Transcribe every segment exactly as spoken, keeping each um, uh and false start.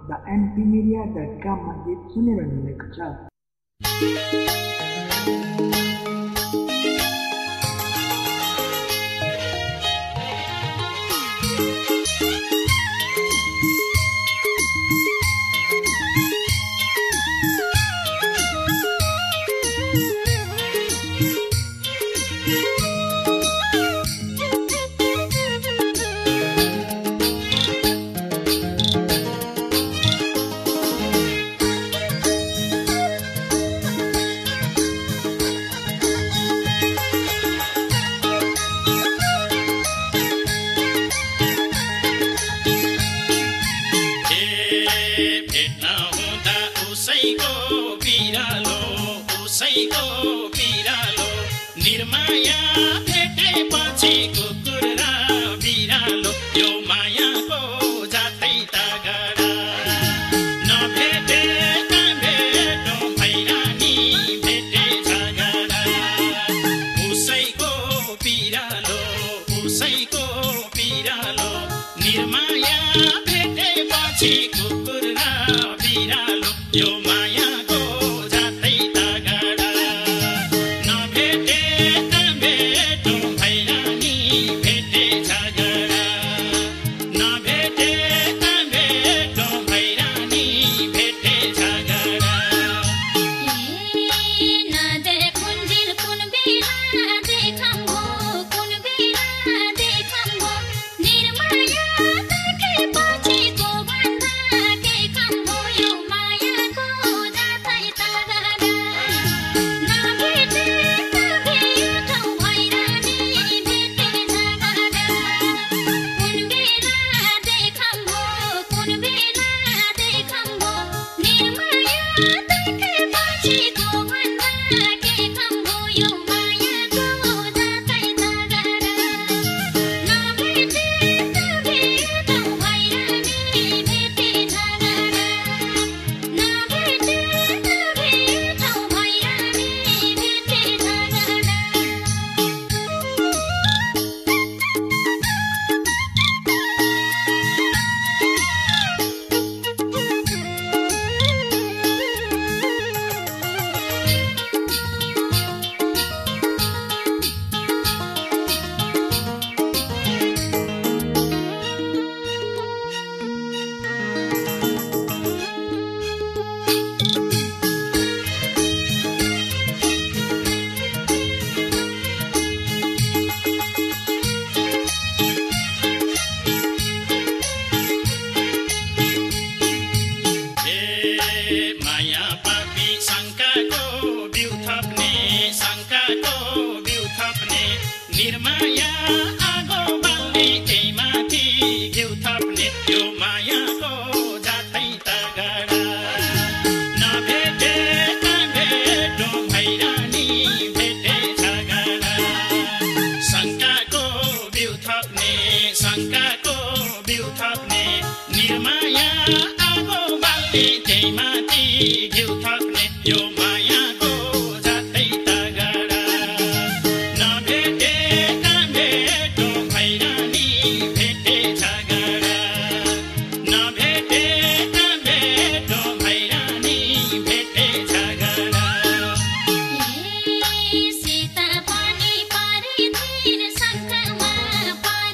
The NP media dot कममा गीत सुनिरहनु भएको छ।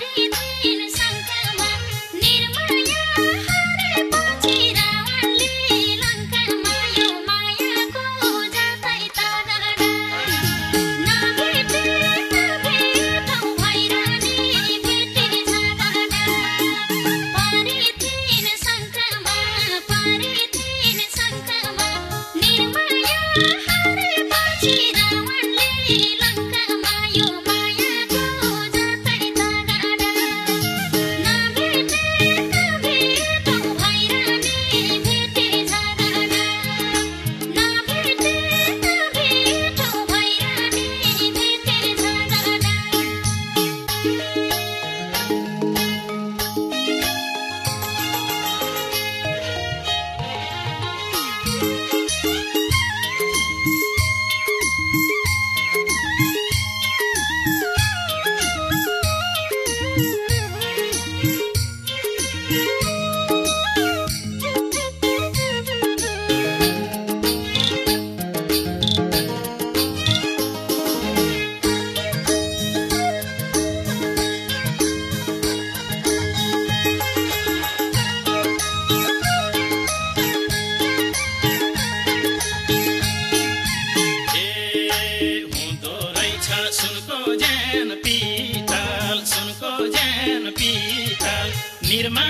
निर्माया हरे पछि रावणले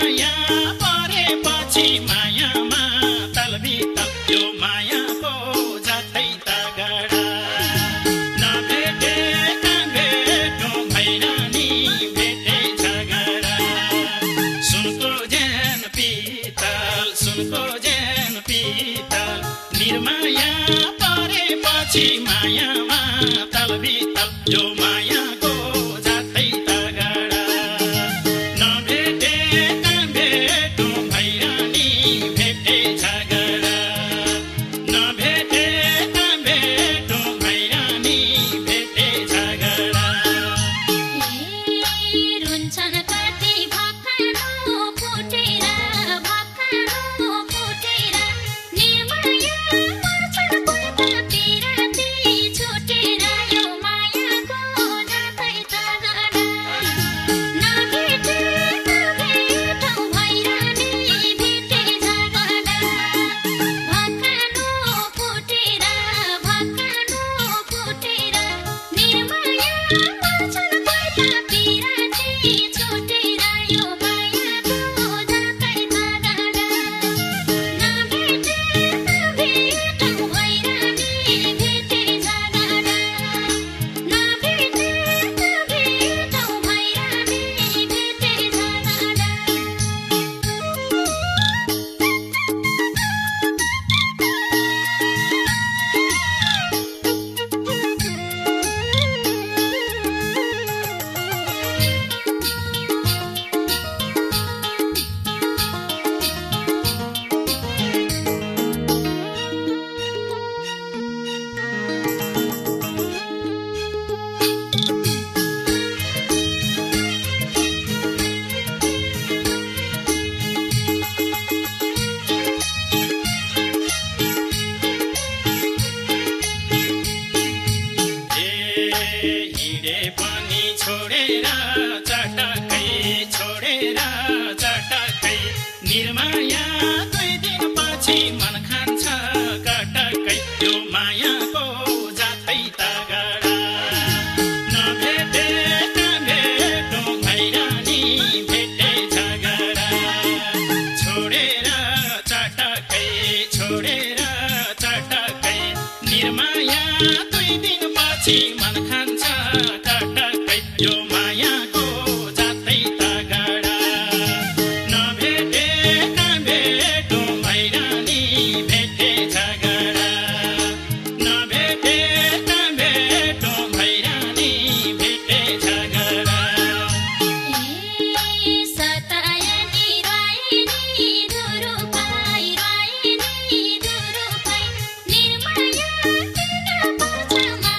निर्माया परेपछि मायामा तलबितल यो मायाको जातै तगडा नभेटे भेटौँ भैरानी भेटे झगडा सुनको ज्यान पितल सुनको ज्यान पितल निर्माया परेपछि मायामा तलबितल यो मायाको जातै तगडा नभेटे भेटौँ भैरानी भेटे झगडा नभेटे भेटौँ भैरानी भेटे झगडा रुन्छन् कति भक्कानो फुटेर भक्कानो फुटेर निर्माया मर्छन् कोही पिराती छुटेर यो मायाको जातै तगडा नभेटे भेटौँ भैरानी भेटे झगडा भक्कानो फुटेर भक्कानो फुटेर निर्माया मर्छन् कोही पिराती छुटेर यो मायाको जातै तगडा नभेटे भेटौँ भैरानी भेटे झगडा नभेटे भेटौँ भैरानी भेटे झगडा हिँडे पनि छोडेर चटकै छोडेर चटकै निर्माया दुई दिनपछि मन खान्छ कटकै यो मायाको जातै तगडा नभेटे भेटौँ भैरानी भेटे झगडा छोडेर चटकै छोडेर चटकै निर्माया दुई दिनपछि मन खान्छ कटकै यो मायाको जातै तगडा नभेटे भेटौँ भैरानी भेटे झगडा नभेटे भेटौँ भैरानी भेटे झगडा सतायनी रायनी धुरुपाई रायनी धुरुपाई निर्माया किन पर्छ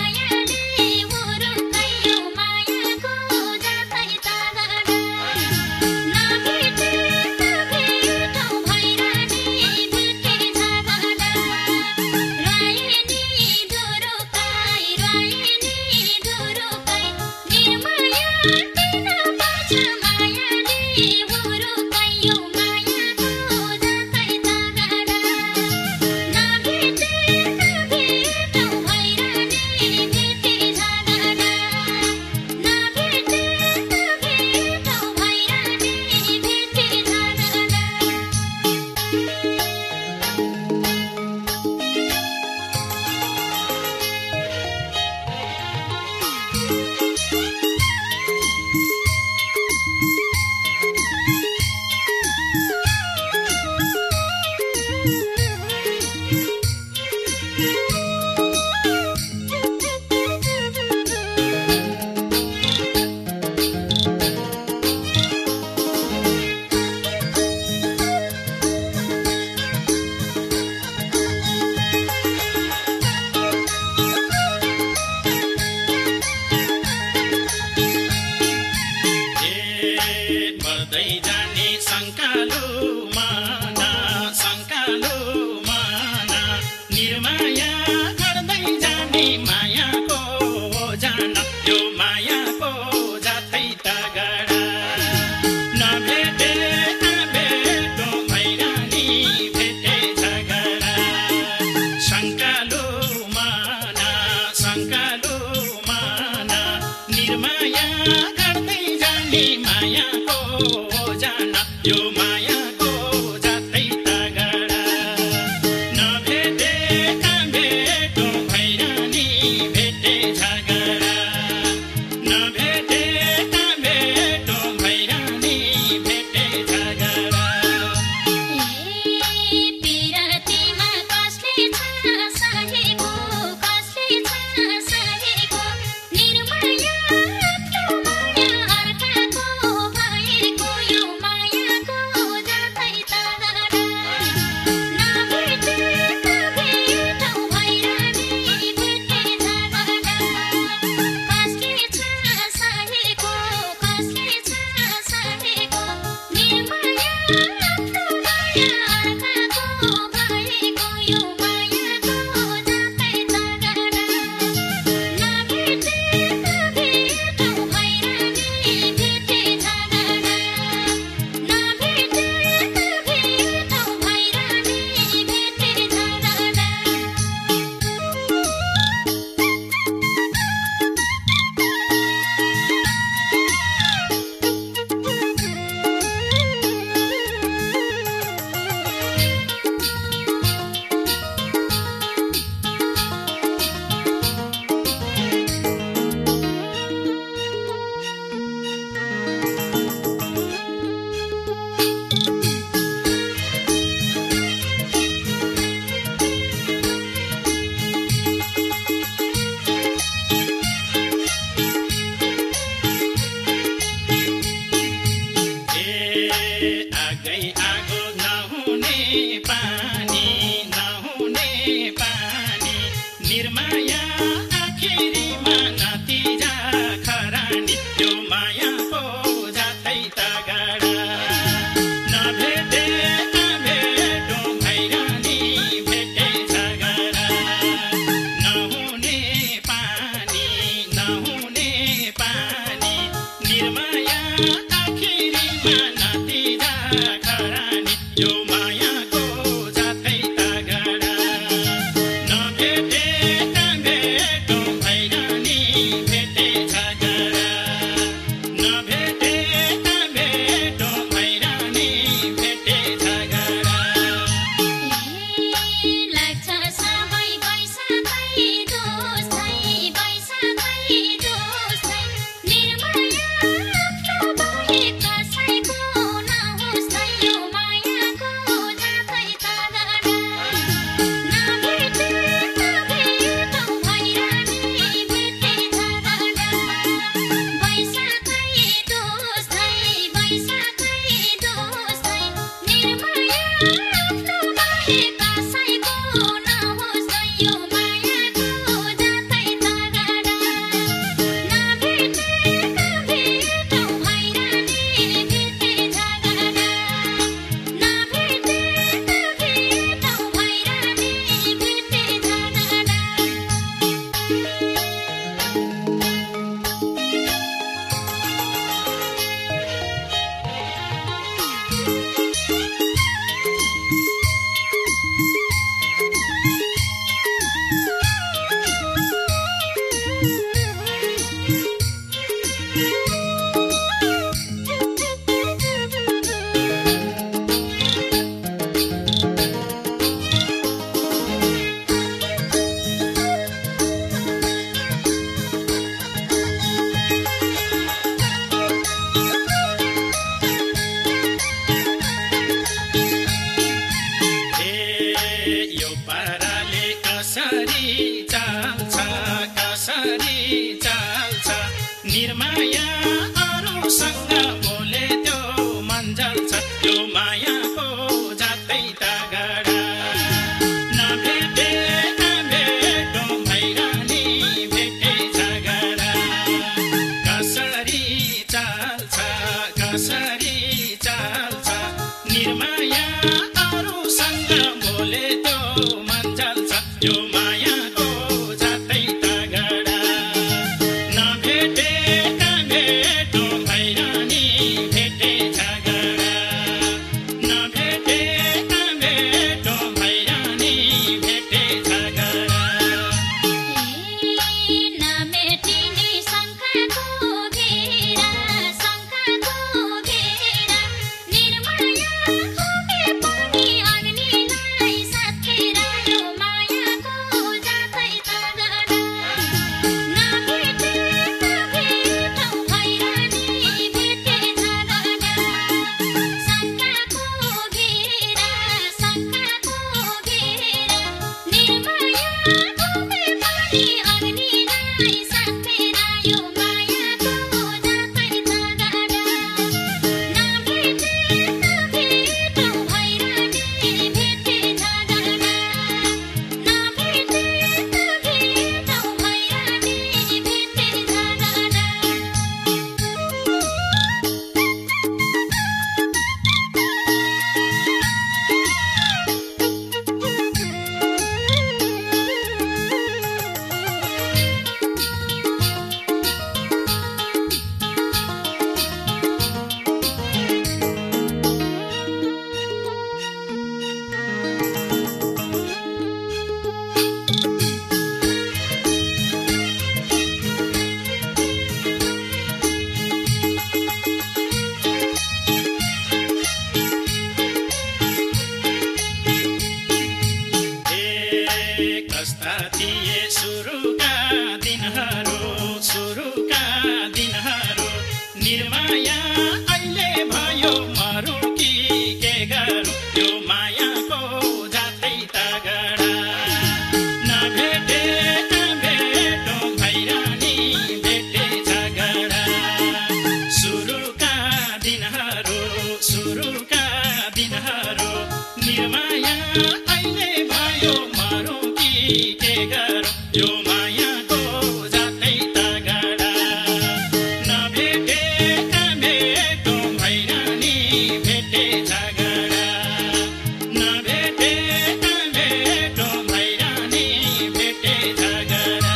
कस्ता थिए सुरुका दिनहरू सुरुका दिनहरू निर्माया अहिले भयो मरु कि के गरौँ यो मायाको जातै तगडा नभेटे नभेटौँ भैरानी भेटे झगडा सुरुका दिनहरू सुरुका दिनहरू निर्माया अहिले भयो मरु कि के गरौँ यो मायाको जातै तगडा नभेटे नभेटौँ भैरानी भेटे झगडा नभेटे नभेटौँ भैरानी भेटे झगडा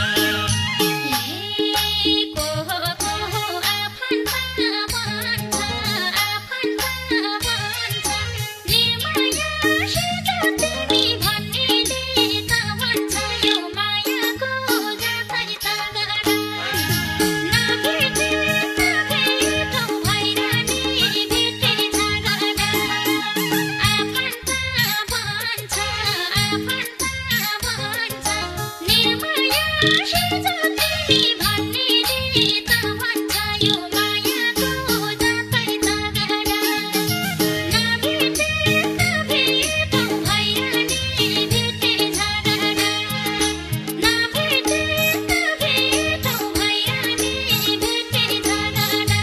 को हो को हो आफन्त भन्छ आफन्त भन्छ निर्माया सिधो तिमी भन्नेले त भन्छ यो मायाको जातै तगडा नभेटे नभेटौँ भैरानी भेटे झगडा आफन्त भन्छ आफन्त भन्छ निर्माया सिधो तिमी भन्नेले त भन्छ यो मायाको जातै तगडा नभेटे नभेटौँ भैरानी भेटे झगडा नभेटे नभेटौँ भैरानी भेटे झगडा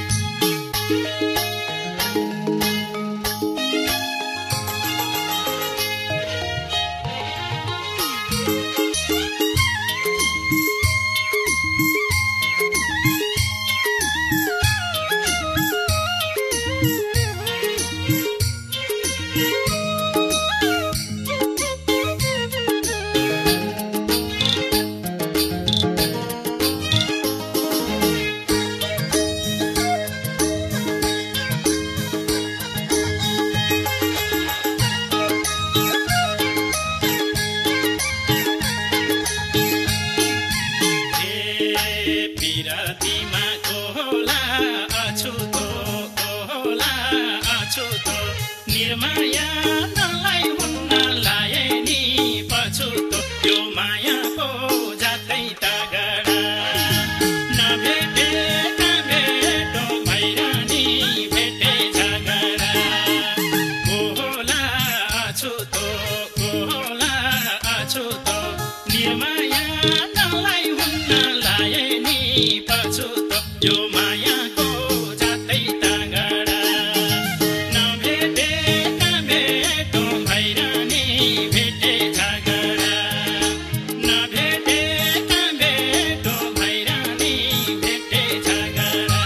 पिरतीमा कोला अछुतो कोला अछुतो निर्माया नलाई हुन्न लाए नि पछुतो यो मायाको जातै तगडा नभेटे नभेटौँ भैरानी भेटे झगडा कोला अछुतो कोला अछुतो निर्माया नलाई हुन्न लाए नि पछुतो यो मायाको जातै तगडा नभेटे नभेटौँ भैरानी भेटे झगडा नभेटे नभेटौँ भैरानी भेटे झगडा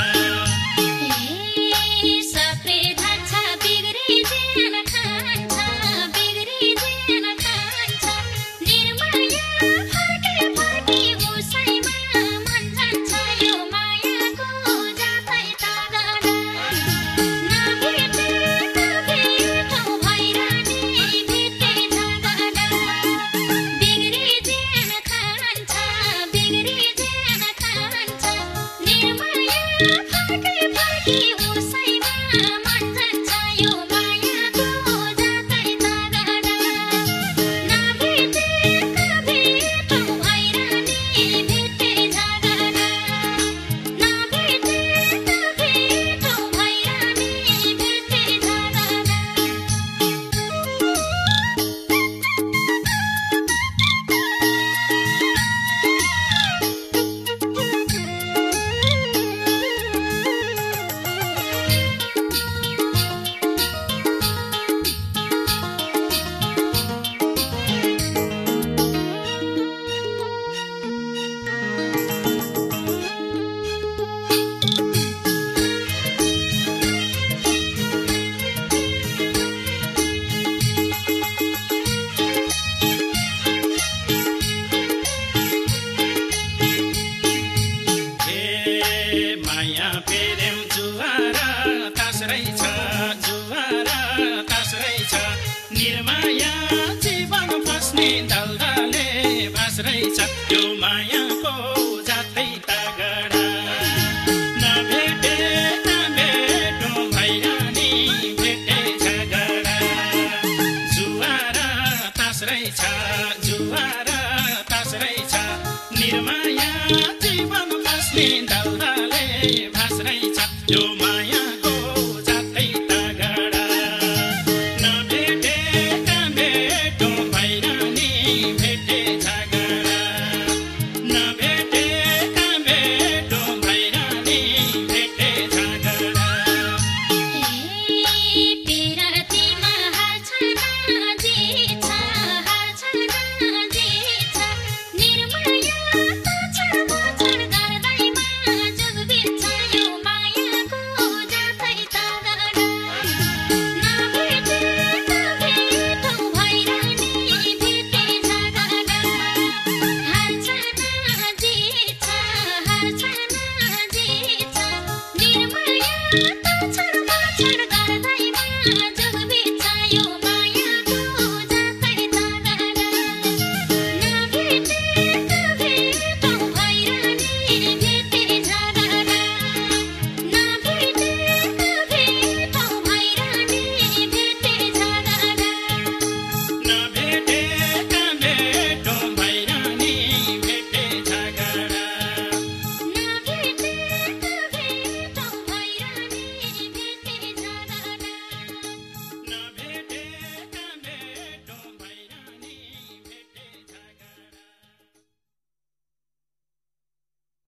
सप्रे धान्छ बिग्री जेन खान्छ बिग्री जेन खान्छ निर्माया फर्के फर्के उसैमा मन जान्छ यो मायाको जातै तगडा नभेटे नभेटौँ भैरानी भेटे झगडा बिग्री जेन खान्छ बिग्री जेन खान्छ निर्माया फर्के फर्के उसैमा मन जान्छ यो मायाको जातै तगडा नभेटे नभेटौँ भैरानी भेटे झगडा नभेटे नभेटौँ भैरानी भेटे झगडा हे माया प्रेम जुवारा तासरै छ जुवारा तासरै छ निर्माया जीवन फस्ने दलदले भास्रै छ यो माया